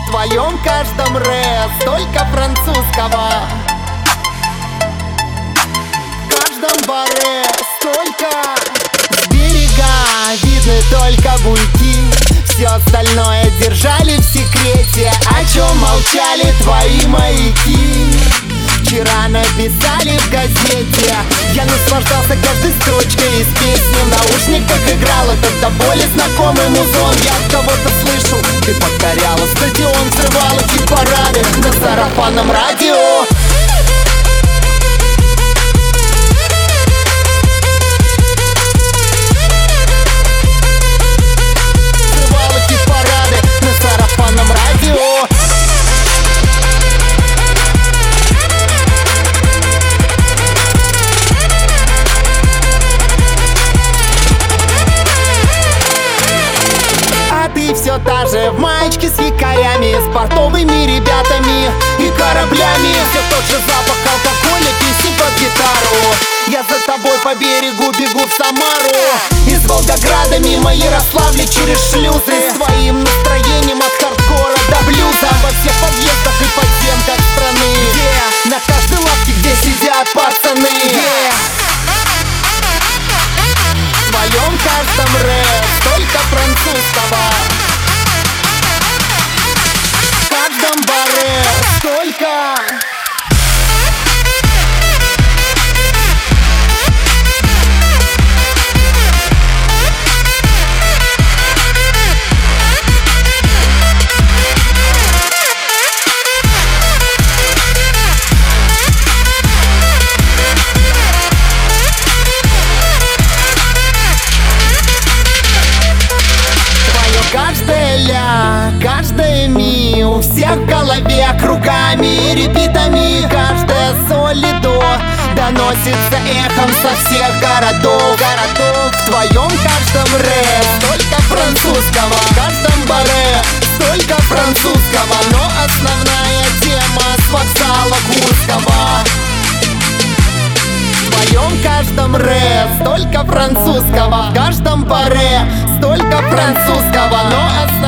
В твоем каждом рэп столько французского, в каждом баре столько. С берега видны только буйки, все остальное держали в секрете. О чем молчали твои маяки? Вчера написали в газете. Я наслаждался каждой строчкой из песни. В наушниках играл этот до боли знакомый музон. Я от кого-то слышал, ты покоряла стадион, взрывала хит-парады на сарафанном радио. Взрывала хит-парады на сарафанном радио. Ты все та же в маечке с якорями, с портовыми ребятами и кораблями. Все тот же запах алкоголя, песни под гитару. Я за тобой по берегу бегу в Самару. Из Волгограда мимо Ярославля через шлюзы. С твоим настроением от хардкора до блюза. Во всех подъездах и подземках страны, на каждой лавке, где сидят пацаны. В твоем каждом рэп столько французского, в каждом баре столько. Каждая ля, каждая ми, у всех в голове кругами, репитами. Каждая соль и до доносится эхом со всех городов. В твоем каждом рэп столько французского, в каждом баре столько французского. Но основная тема с вокзала Курского. В твоем каждом рэп столько французского, в каждом баре столько французского. Но